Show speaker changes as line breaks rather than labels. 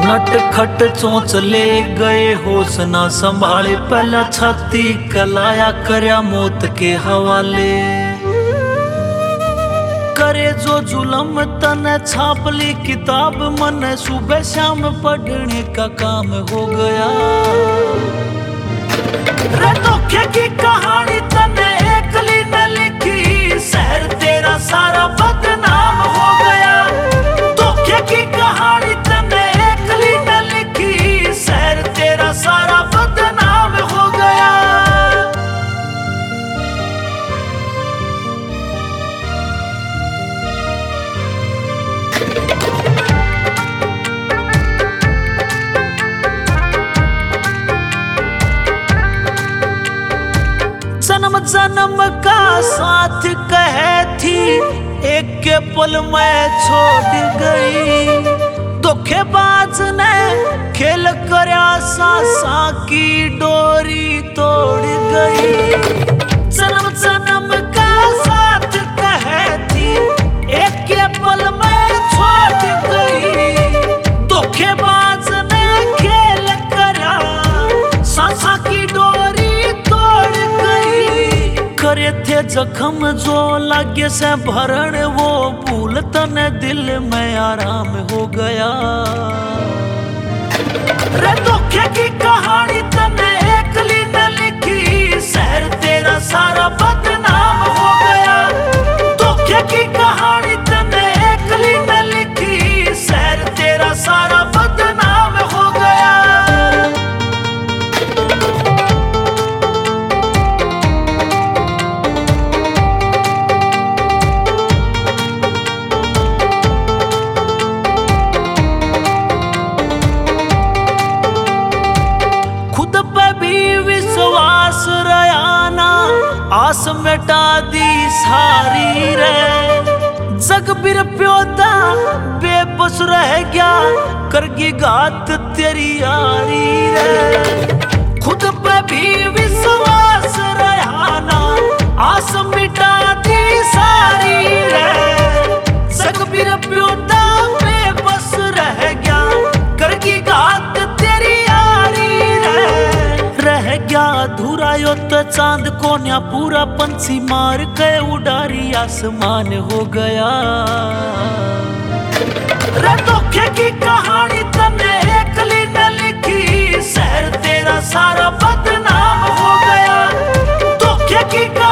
नटखट चोंच ले गए होश ना संभाले, पहला छाती कलाया करया मौत के हवाले। करे जो जुलम तने छापली किताब, मन सुबह शाम पढ़ने का काम हो गया। रे धोखे की कहानी तने एकली न लिखी, शहर तेरा सारा बदनाम हो गया। धोखे की कहानी तने एकली न लिखी, शहर तेरा सारा बदनाम हो गया। जन्म जन्म का साथ कहे थी, एक के पल में छोड़ गई। धोखेबाज ने खेल करया सांसा की डोरी तोड़ गई। जन्म जन्म का साथ कहे थी, एक के पल में छोड़ गई। धोखेबाज ने खेल करया सांसा की डोरी तोड़ गई। करे थे जख्म जो लागे से भरण, वो भूल तने दिल में आराम हो गया। रे धोखे की कहानी तने एकली न लिखी, शहर तेरा सारा बदनाम हो गया। धोखे की कहानी तने एकली न लिखी, शहर तेरा सारा बदनाम हो गया। विश्वास रयाना आस मिटा दी सारी रे। जग बिर प्योदा बेबस रह गया, करगी घात तेरी यारी रे। खुद पे भी विश्वास रयाना आस मिटा दी सारी रे। जग बिर प्योदा बेबस रह गया, करगी घात तेरी यारी रे। रह गया अधूरा यो तो चांद कोन्या पूरा, पंछी मार के उड़ारी आसमान हो गया। रे धोखे की कहानी तने एकली न लिखी, शहर तेरा सारा बदनाम हो गया। धोखे की